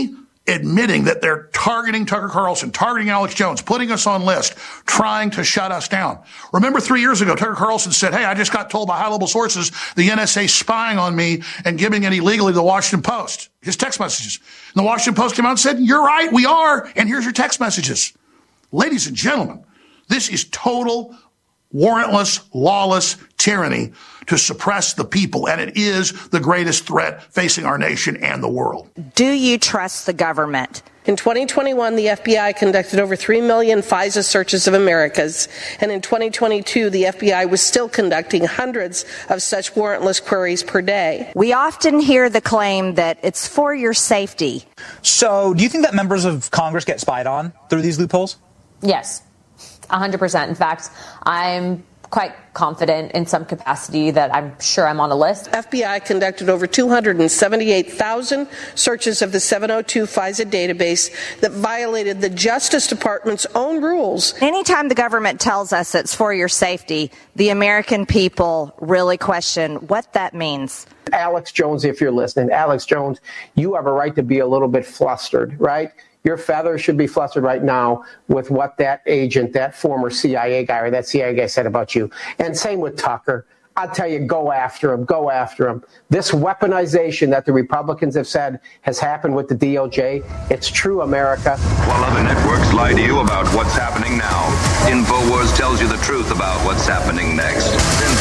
admitting that they're targeting Tucker Carlson, targeting Alex Jones, putting us on list, trying to shut us down. Remember 3 years ago, Tucker Carlson said, hey, I just got told by high-level sources the NSA spying on me and giving it illegally to the Washington Post. His text messages. And the Washington Post came out and said, you're right, we are, and here's your text messages. Ladies and gentlemen, this is total, warrantless, lawless tyranny to suppress the people, and it is the greatest threat facing our nation and the world. Do you trust the government? In 2021, the FBI conducted over 3 million FISA searches of Americans, and in 2022, the FBI was still conducting hundreds of such warrantless queries per day. We often hear the claim that it's for your safety. So, do you think that members of Congress get spied on through these loopholes? Yes, 100%. In fact, I'm quite confident in some capacity that I'm sure I'm on a list. FBI conducted over 278,000 searches of the 702 FISA database that violated the Justice Department's own rules. Anytime the government tells us it's for your safety, the American people really question what that means. Alex Jones, if you're listening, Alex Jones, you have a right to be a little bit flustered, right? Your feathers should be flustered right now with what that agent, that former CIA guy or that CIA guy said about you. And same with Tucker. I'll tell you, go after him, go after him. This weaponization that the Republicans have said has happened with the DOJ, it's true, America. While other networks lie to you about what's happening now, InfoWars tells you the truth about what's happening next.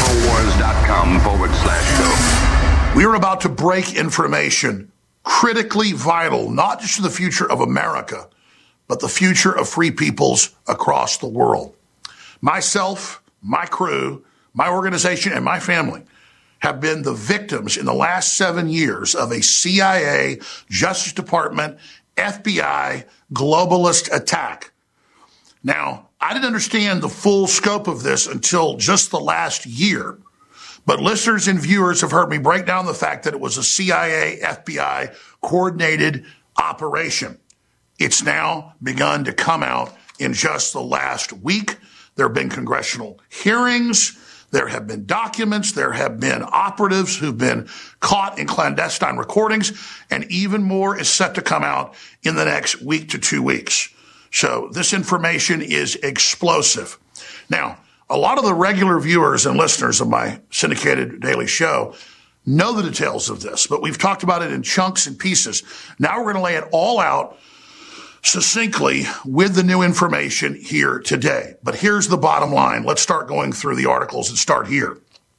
Infowars.com/show. We are about to break information critically vital, not just to the future of America, but the future of free peoples across the world. Myself, my crew, my organization, and my family have been the victims in the last 7 years of a CIA, Justice Department, FBI, globalist attack. Now, I didn't understand the full scope of this until just the last year. But listeners and viewers have heard me break down the fact that it was a CIA, FBI coordinated operation. It's now begun to come out in just the last week. There have been congressional hearings. There have been documents. There have been operatives who've been caught in clandestine recordings. And even more is set to come out in the next week to 2 weeks. So this information is explosive. Now, a lot of the regular viewers and listeners of my syndicated daily show know the details of this, but we've talked about it in chunks and pieces. Now we're going to lay it all out succinctly with the new information here today. But here's the bottom line. Let's start going through the articles and start here.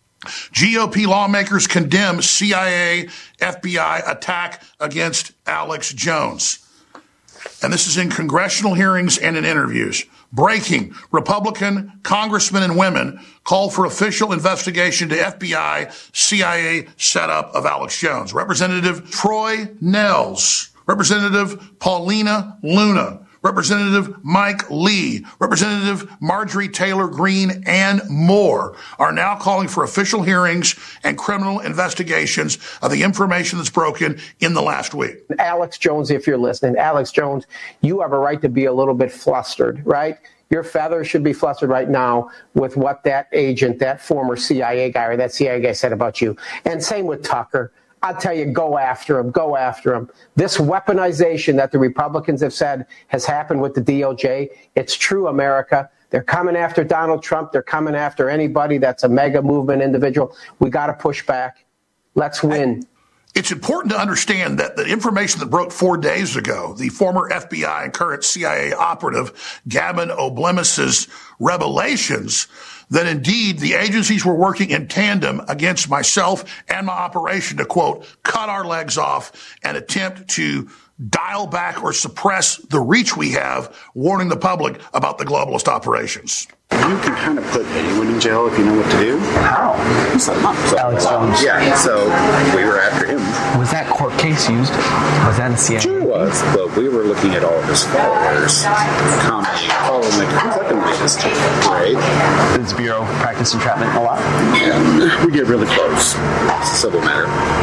GOP lawmakers condemn CIA, FBI attack against Alex Jones. And this is in congressional hearings and in interviews. Breaking, Republican congressmen and women call for official investigation to FBI, CIA setup of Alex Jones. Representative Troy Nehls, Representative Paulina Luna, Representative Mike Lee, Representative Marjorie Taylor Greene, and more are now calling for official hearings and criminal investigations of the information that's broken in the last week. Alex Jones, if you're listening, Alex Jones, you have a right to be a little bit flustered, right? Your feathers should be flustered right now with what that agent, that former CIA guy or that CIA guy said about you. And same with Tucker. I'll tell you, go after him, go after him. This weaponization that the Republicans have said has happened with the DOJ, it's true, America. They're coming after Donald Trump. They're coming after anybody that's a mega movement individual. We got to push back. Let's win. It's important to understand that the information that broke 4 days ago, the former FBI and current CIA operative Gavin Oblemis's revelations, that indeed the agencies were working in tandem against myself and my operation to, quote, cut our legs off and attempt to dial back or suppress the reach we have, warning the public about the globalist operations. You can kind of put anyone in jail if you know what to do. How? Who set him up? Alex Jones. Yeah, so we were after him. Was that court case used? Was that a CIA? Sure was, but we were looking at all of his followers, commenting, who's that going to be this to, right? Does Bureau practice entrapment a lot? Yeah, we get really close. It's a civil matter.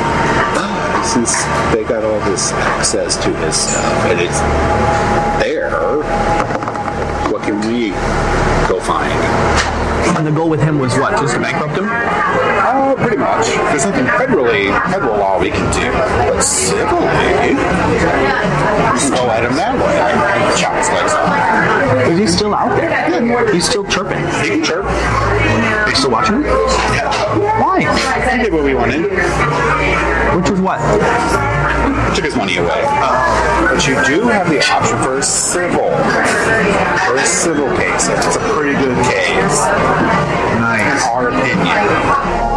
Since they got all this access to his stuff, and it's there, what can we go find? And the goal with him was what? Just to bankrupt him? Pretty much. There's nothing federal law we can do, but civilly, we can go at him that way. I chop his legs off. Is he still out there? Yeah. He's still chirping. He can chirp. Are you still watching him? Yeah. Why? He did what we wanted. Which was what? Took his money away. But you do have the option for a civil case. It's a pretty good case. Nice. In our opinion.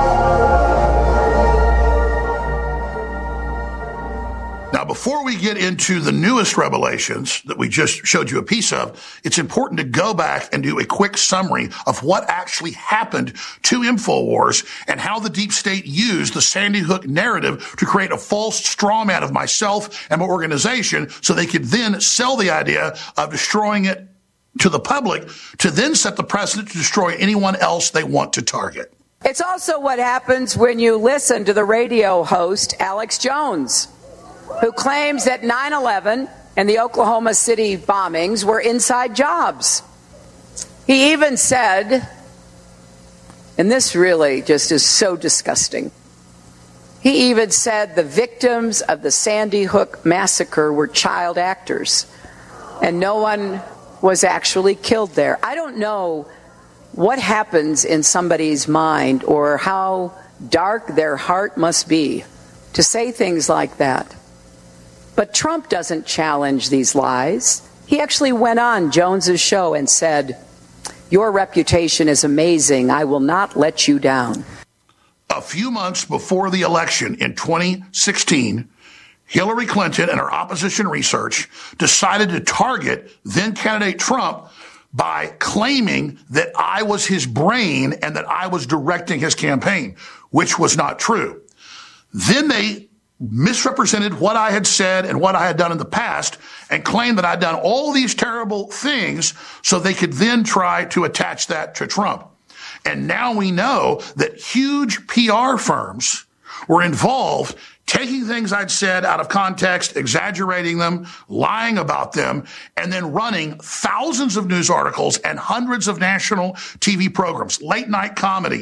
Now, before we get into the newest revelations that we just showed you a piece of, it's important to go back and do a quick summary of what actually happened to InfoWars and how the deep state used the Sandy Hook narrative to create a false straw man of myself and my organization so they could then sell the idea of destroying it to the public to then set the precedent to destroy anyone else they want to target. It's also what happens when you listen to the radio host, Alex Jones, who claims that 9/11 and the Oklahoma City bombings were inside jobs. He even said, and this really just is so disgusting, he even said the victims of the Sandy Hook massacre were child actors and no one was actually killed there. I don't know what happens in somebody's mind or how dark their heart must be to say things like that. But Trump doesn't challenge these lies. He actually went on Jones's show and said, "Your reputation is amazing. I will not let you down." A few months before the election in 2016, Hillary Clinton and her opposition research decided to target then candidate Trump by claiming that I was his brain and that I was directing his campaign, which was not true. Then they misrepresented what I had said and what I had done in the past and claimed that I'd done all these terrible things so they could then try to attach that to Trump. And now we know that huge PR firms were involved, taking things I'd said out of context, exaggerating them, lying about them, and then running thousands of news articles and hundreds of national TV programs, late night comedy,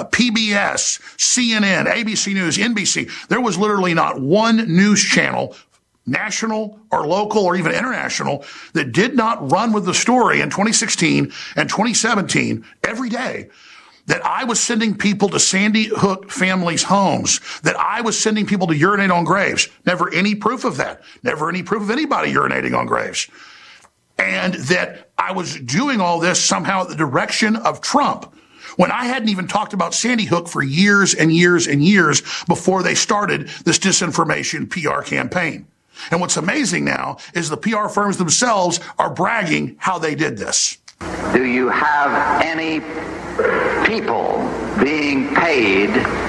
PBS, CNN, ABC News, NBC. There was literally not one news channel, national or local or even international, that did not run with the story in 2016 and 2017 every day that I was sending people to Sandy Hook families' homes, that I was sending people to urinate on graves. Never any proof of that. Never any proof of anybody urinating on graves. And that I was doing all this somehow at the direction of Trump, when I hadn't even talked about Sandy Hook for years and years and years before they started this disinformation PR campaign. And what's amazing now is the PR firms themselves are bragging how they did this. Do you have any people being paid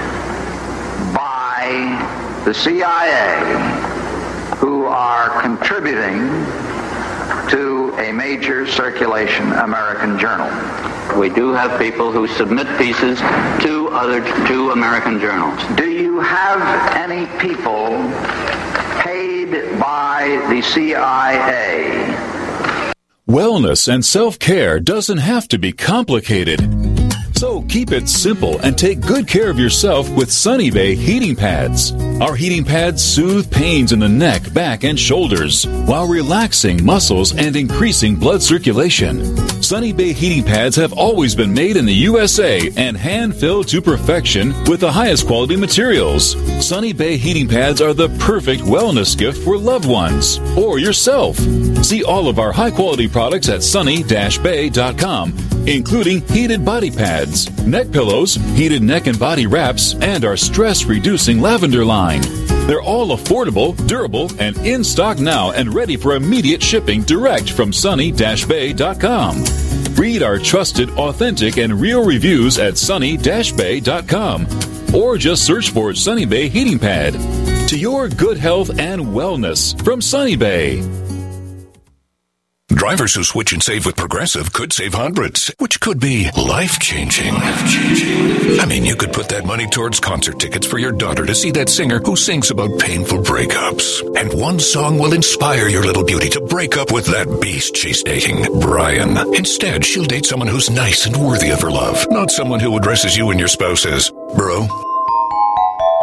by the CIA who are contributing to a major circulation American journal? We do have people who submit pieces to American journals. Do you have any people paid by the CIA? Wellness and self-care doesn't have to be complicated. So keep it simple and take good care of yourself with Sunny Bay heating pads. Our heating pads soothe pains in the neck, back, and shoulders while relaxing muscles and increasing blood circulation. Sunny Bay heating pads have always been made in the USA and hand-filled to perfection with the highest quality materials. Sunny Bay heating pads are the perfect wellness gift for loved ones or yourself. See all of our high-quality products at sunny-bay.com, including heated body pads, neck pillows, heated neck and body wraps, and our stress-reducing lavender line. They're all affordable, durable, and in stock now and ready for immediate shipping direct from sunny-bay.com. Read our trusted, authentic, and real reviews at sunny-bay.com or just search for Sunny Bay Heating Pad. To your good health and wellness from Sunny Bay. Drivers who switch and save with Progressive could save hundreds, which could be life-changing. I mean, you could put that money towards concert tickets for your daughter to see that singer who sings about painful breakups. And one song will inspire your little beauty to break up with that beast she's dating, Brian. Instead, she'll date someone who's nice and worthy of her love, not someone who addresses you and your spouse as, bro.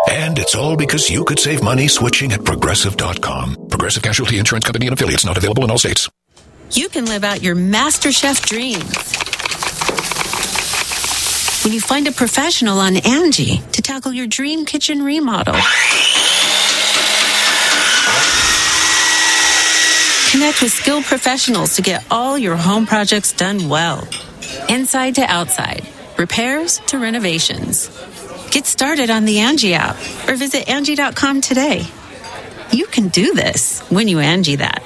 And it's all because you could save money switching at Progressive.com. Progressive Casualty Insurance Company and affiliates, not available in all states. You can live out your MasterChef dreams when you find a professional on Angie to tackle your dream kitchen remodel. Connect with skilled professionals to get all your home projects done well. Inside to outside, repairs to renovations. Get started on the Angie app or visit Angie.com today. You can do this when you Angie that.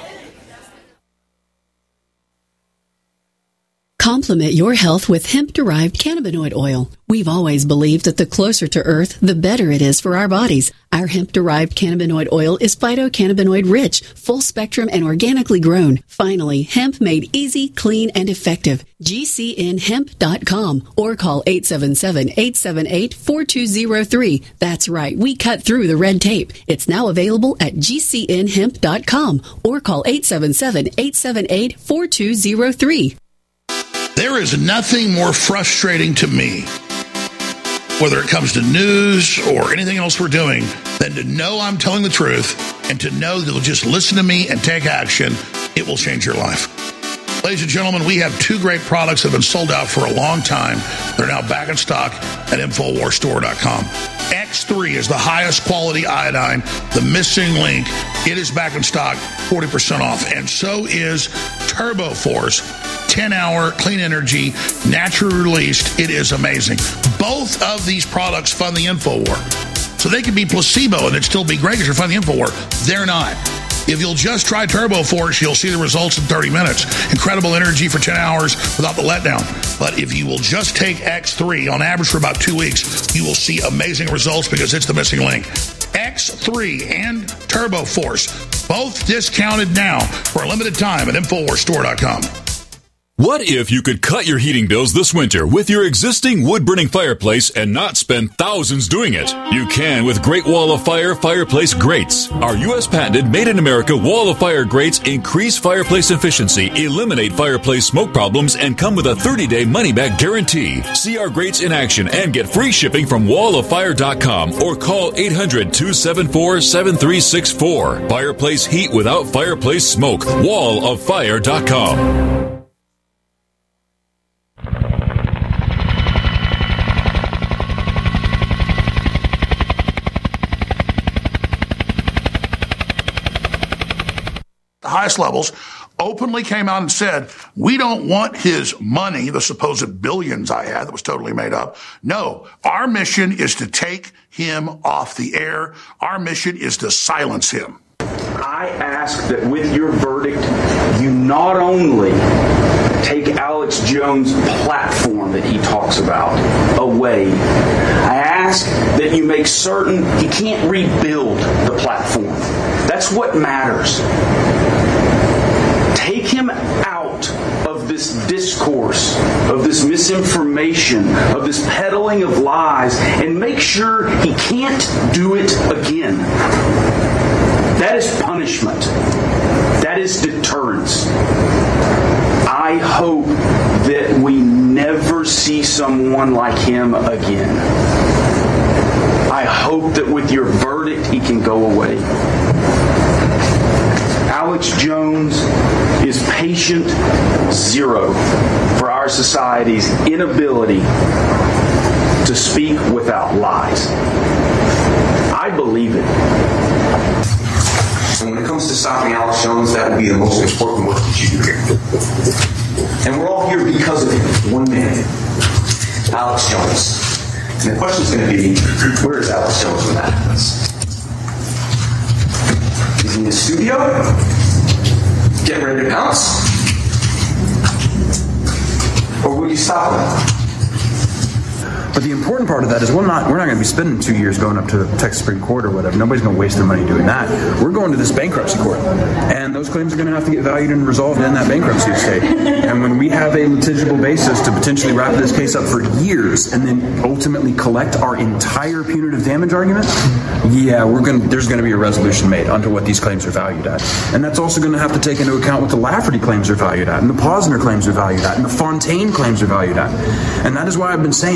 Complement your health with hemp-derived cannabinoid oil. We've always believed that the closer to Earth, the better it is for our bodies. Our hemp-derived cannabinoid oil is phytocannabinoid-rich, full-spectrum, and organically grown. Finally, hemp made easy, clean, and effective. GCNhemp.com or call 877-878-4203. That's right, we cut through the red tape. It's now available at GCNhemp.com or call 877-878-4203. There is nothing more frustrating to me, whether it comes to news or anything else we're doing, than to know I'm telling the truth and to know that you'll just listen to me and take action. It will change your life. Ladies and gentlemen, we have two great products that have been sold out for a long time. They're now back in stock at InfoWarsStore.com. X3 is the highest quality iodine, the missing link. It is back in stock, 40% off. And so is TurboForce. 10-hour clean energy, naturally released. It is amazing. Both of these products fund the InfoWar. So they could be placebo and it'd still be great because you're funding the InfoWar. They're not. If you'll just try TurboForce, you'll see the results in 30 minutes. Incredible energy for 10 hours without the letdown. But if you will just take X3 on average for about 2 weeks, you will see amazing results because it's the missing link. X3 and TurboForce, both discounted now for a limited time at InfoWarsStore.com. What if you could cut your heating bills this winter with your existing wood-burning fireplace and not spend thousands doing it? You can with Great Wall of Fire fireplace grates. Our U.S. patented made-in-America Wall of Fire grates increase fireplace efficiency, eliminate fireplace smoke problems, and come with a 30-day money-back guarantee. See our grates in action and get free shipping from walloffire.com or call 800-274-7364. Fireplace heat without fireplace smoke. walloffire.com. Highest levels, openly came out and said, we don't want his money, the supposed billions I had that was totally made up. No, our mission is to take him off the air. Our mission is to silence him. I ask that with your verdict, you not only take Alex Jones' platform that he talks about away. I ask that you make certain he can't rebuild the platform. That's what matters. Take him out of this discourse, of this misinformation, of this peddling of lies, and make sure he can't do it again. That is punishment. That is deterrence. I hope that we never see someone like him again. I hope that with your verdict, he can go away. Alex Jones is patient zero for our society's inability to speak without lies. I believe it. And when it comes to stopping Alex Jones, that will be the most important work that you do here. And we're all here because of him, one man, Alex Jones. And the question's going to be, where is Alex Jones when that happens? Is he in the studio? Getting ready to pounce? Or will you stop him? But the important part of that is we're not going to be spending 2 years going up to the Texas Supreme Court or whatever. Nobody's going to waste their money doing that. We're going to this bankruptcy court. And those claims are going to have to get valued and resolved in that bankruptcy estate. And when we have a litigible basis to potentially wrap this case up for years and then ultimately collect our entire punitive damage argument, there's going to be a resolution made onto what these claims are valued at. And that's also going to have to take into account what the Lafferty claims are valued at, and the Posner claims are valued at, and the Fontaine claims are valued at. And that is why I've been saying that what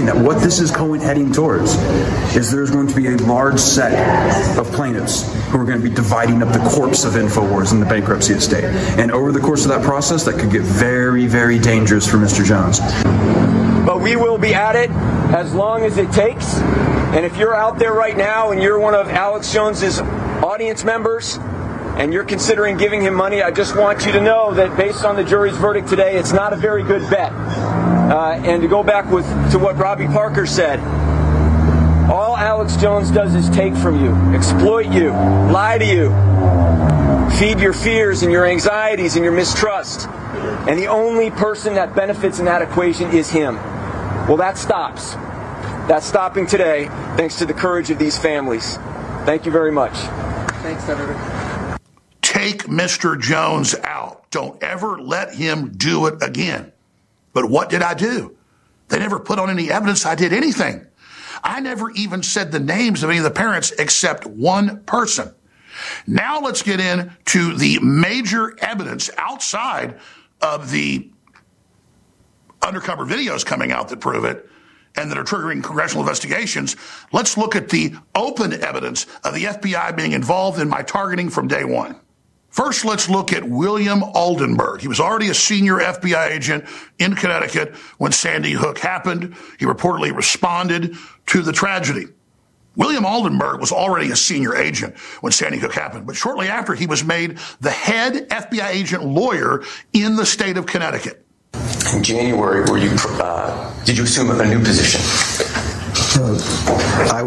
this is heading towards is there's going to be a large set of plaintiffs who are going to be dividing up the corpse of InfoWars in the bankruptcy estate. And over the course of that process, that could get very, very dangerous for Mr. Jones. But we will be at it as long as it takes. And if you're out there right now and you're one of Alex Jones's audience members and you're considering giving him money, I just want you to know that based on the jury's verdict today, it's not a very good bet. And to go back to what Robbie Parker said, all Alex Jones does is take from you, exploit you, lie to you, feed your fears and your anxieties and your mistrust. And the only person that benefits in that equation is him. Well, that stops. That's stopping today, thanks to the courage of these families. Thank you very much. Thanks, Senator. Take Mr. Jones out. Don't ever let him do it again. But what did I do? They never put on any evidence I did anything. I never even said the names of any of the parents except one person. Now let's get into the major evidence outside of the undercover videos coming out that prove it and that are triggering congressional investigations. Let's look at the open evidence of the FBI being involved in my targeting from day one. First, let's look at William Oldenburg. He was already a senior FBI agent in Connecticut when Sandy Hook happened. He reportedly responded to the tragedy. William Oldenburg was already a senior agent when Sandy Hook happened, but shortly after, he was made the head FBI agent lawyer in the state of Connecticut. In January, did you assume a new position? I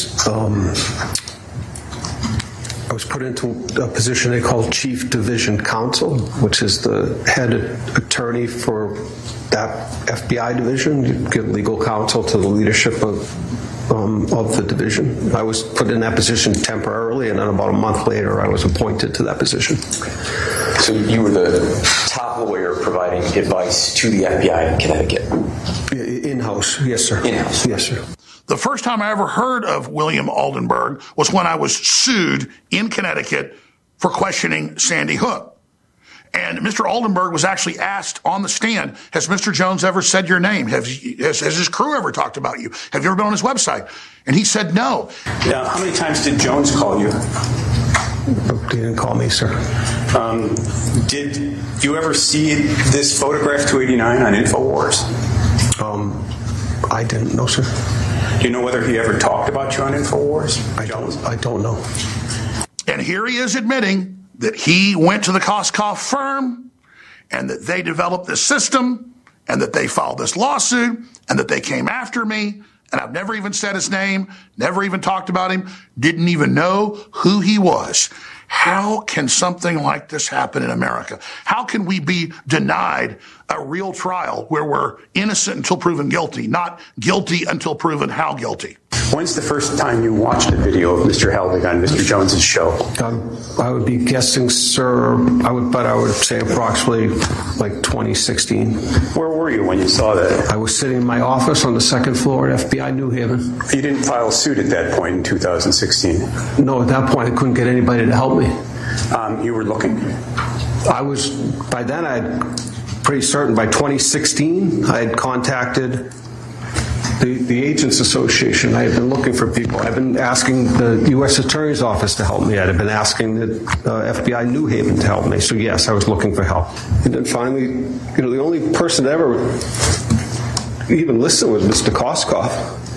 was put into a position they call Chief Division Counsel, which is the head attorney for that FBI division. You give legal counsel to the leadership of the division. I was put in that position temporarily, and then about a month later, I was appointed to that position. So you were the top lawyer providing advice to the FBI in Connecticut? In-house, yes, sir. In-house? Yes, sir. The first time I ever heard of William Oldenburg was when I was sued in Connecticut for questioning Sandy Hook. And Mr. Oldenburg was actually asked on the stand, has Mr. Jones ever said your name? Has his crew ever talked about you? Have you ever been on his website? And he said no. Now, how many times did Jones call you? He didn't call me, sir. Did you ever see this photograph 289 on InfoWars? I didn't know, sir. Do you know whether he ever talked about you on InfoWars? I don't know. And here he is admitting that he went to the Koskoff firm and that they developed this system and that they filed this lawsuit and that they came after me. And I've never even said his name, never even talked about him, didn't even know who he was. How can something like this happen in America? How can we be denied a real trial where we're innocent until proven guilty, not guilty until proven how guilty? When's the first time you watched a video of Mr. Helbig on Mr. Jones's show? I would be guessing, sir, I would say approximately like 2016. Where were you when you saw that? I was sitting in my office on the second floor at FBI New Haven. You didn't file suit at that point in 2016? No, at that point I couldn't get anybody to help me. You were looking? By then I'm pretty certain by 2016 I had contacted the Agents Association. I had been looking for people. I've been asking the U.S. Attorney's Office to help me. I'd been asking the FBI New Haven to help me. So yes, I was looking for help. And then finally, the only person that ever even listened was Mr. Koskoff.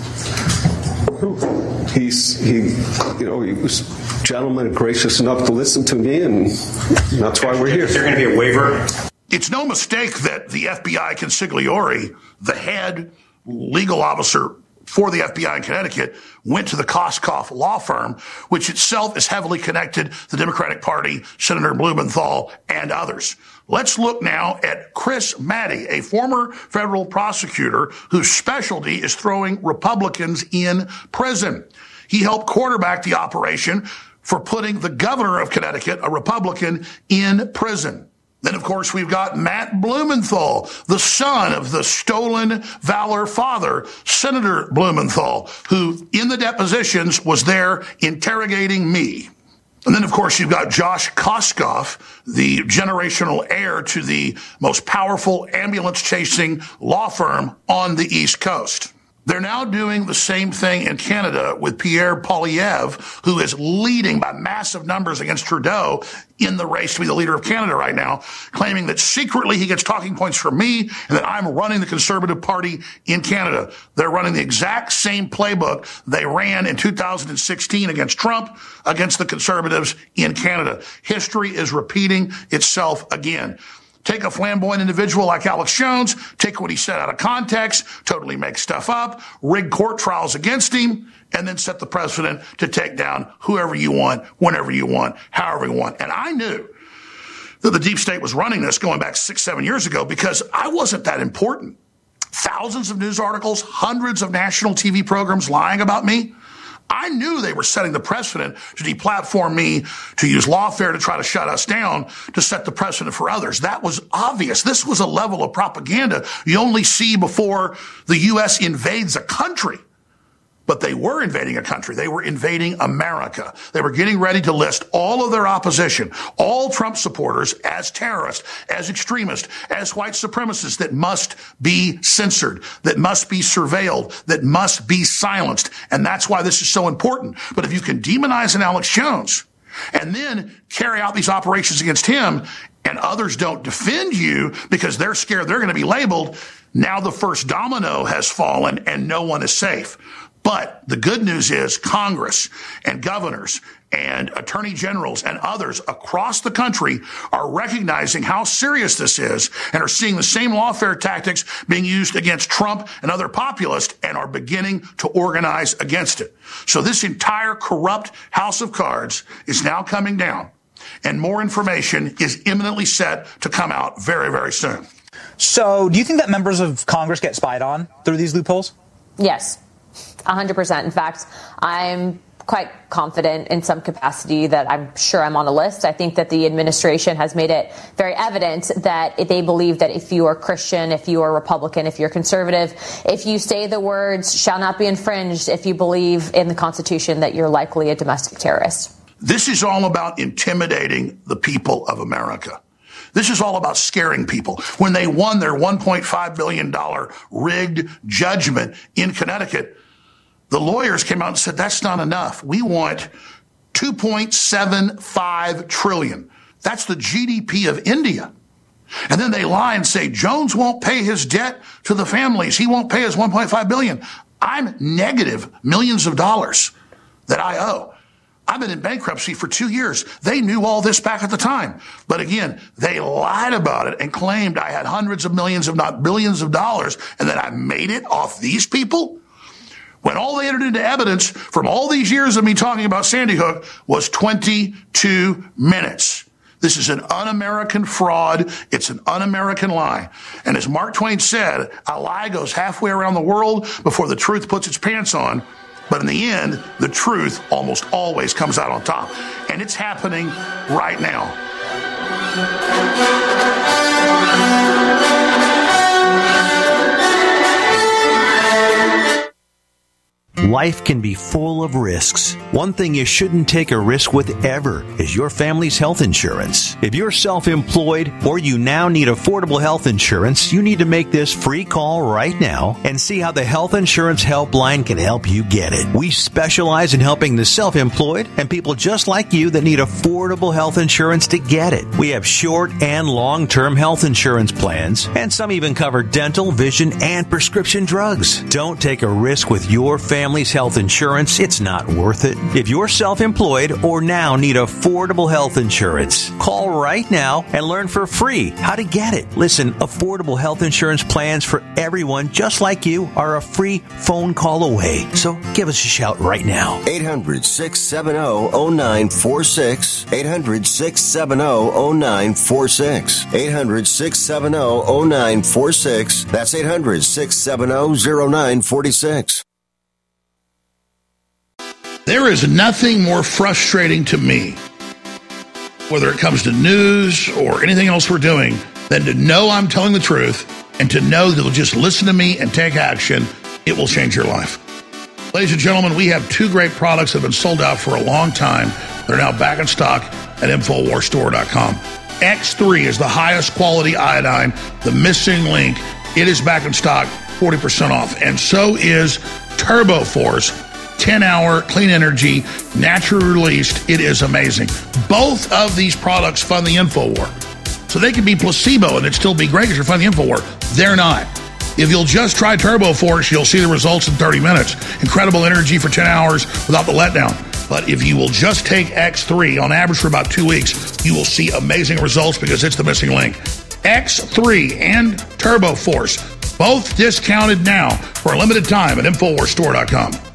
He was a gentleman and gracious enough to listen to me, and that's why we're here. Is there going to be a waiver? It's no mistake that the FBI consigliere, the head legal officer for the FBI in Connecticut, went to the Koskoff law firm, which itself is heavily connected to the Democratic Party, Senator Blumenthal, and others. Let's look now at Chris Maddy, a former federal prosecutor whose specialty is throwing Republicans in prison. He helped quarterback the operation for putting the governor of Connecticut, a Republican, in prison. Then, of course, we've got Matt Blumenthal, the son of the stolen valor father, Senator Blumenthal, who in the depositions was there interrogating me. And then, of course, you've got Josh Koskoff, the generational heir to the most powerful ambulance-chasing law firm on the East Coast. They're now doing the same thing in Canada with Pierre Poilievre, who is leading by massive numbers against Trudeau in the race to be the leader of Canada right now, claiming that secretly he gets talking points from me and that I'm running the Conservative Party in Canada. They're running the exact same playbook they ran in 2016 against Trump, against the Conservatives in Canada. History is repeating itself again. Take a flamboyant individual like Alex Jones, take what he said out of context, totally make stuff up, rig court trials against him, and then set the precedent to take down whoever you want, whenever you want, however you want. And I knew that the deep state was running this going back 6-7 years ago because I wasn't that important. Thousands of news articles, hundreds of national TV programs lying about me. I knew they were setting the precedent to deplatform me, to use lawfare to try to shut us down, to set the precedent for others. That was obvious. This was a level of propaganda you only see before the U.S. invades a country. But they were invading a country. They were invading America. They were getting ready to list all of their opposition, all Trump supporters, as terrorists, as extremists, as white supremacists that must be censored, that must be surveilled, that must be silenced. And that's why this is so important. But if you can demonize an Alex Jones and then carry out these operations against him and others don't defend you because they're scared they're going to be labeled, now the first domino has fallen and no one is safe. But the good news is Congress and governors and attorney generals and others across the country are recognizing how serious this is and are seeing the same lawfare tactics being used against Trump and other populists and are beginning to organize against it. So this entire corrupt house of cards is now coming down, and more information is imminently set to come out very, very soon. So do you think that members of Congress get spied on through these loopholes? Yes. 100%. In fact, I'm quite confident in some capacity that I'm sure I'm on a list. I think that the administration has made it very evident that they believe that if you are Christian, if you are Republican, if you're conservative, if you say the words shall not be infringed, if you believe in the Constitution, that you're likely a domestic terrorist. This is all about intimidating the people of America. This is all about scaring people. When they won their $1.5 billion rigged judgment in Connecticut, the lawyers came out and said, that's not enough. We want $2.75 trillion. That's the GDP of India. And then they lie and say, Jones won't pay his debt to the families. He won't pay his $1.5 billion. I'm negative millions of dollars that I owe. I've been in bankruptcy for 2 years. They knew all this back at the time. But again, they lied about it and claimed I had hundreds of millions, if not billions of dollars, and that I made it off these people. When all they entered into evidence from all these years of me talking about Sandy Hook was 22 minutes. This is an un-American fraud. It's an un-American lie. And as Mark Twain said, a lie goes halfway around the world before the truth puts its pants on. But in the end, the truth almost always comes out on top. And it's happening right now. Life can be full of risks. One thing you shouldn't take a risk with ever is your family's health insurance. If you're self-employed or you now need affordable health insurance, you need to make this free call right now and see how the Health Insurance Helpline can help you get it. We specialize in helping the self-employed and people just like you that need affordable health insurance to get it. We have short and long-term health insurance plans, and some even cover dental, vision, and prescription drugs. Don't take a risk with your family's health insurance. It's not worth it. If you're self-employed or now need affordable health insurance, call right now and learn for free how to get it. Listen, affordable health insurance plans for everyone just like you are a free phone call away. So give us a shout right now. 800-670-0946. 800-670-0946. 800-670-0946. That's 800-670-0946. There is nothing more frustrating to me, whether it comes to news or anything else we're doing, than to know I'm telling the truth and to know that you'll just listen to me and take action. It will change your life. Ladies and gentlemen, we have two great products that have been sold out for a long time. They're now back in stock at InfoWarsStore.com. X3 is the highest quality iodine, the missing link. It is back in stock. 40% off. And so is Turbo Force 10-hour clean energy, naturally released. It is amazing. Both of these products fund the InfoWar. So they can be placebo and it'd still be great because you're funding the InfoWar. They're not. If you'll just try Turbo Force, you'll see the results in 30 minutes. Incredible energy for 10 hours without the letdown. But if you will just take X3 on average for about 2 weeks, you will see amazing results because it's the missing link. X3 and Turbo Force, both discounted now for a limited time at InfoWarsStore.com.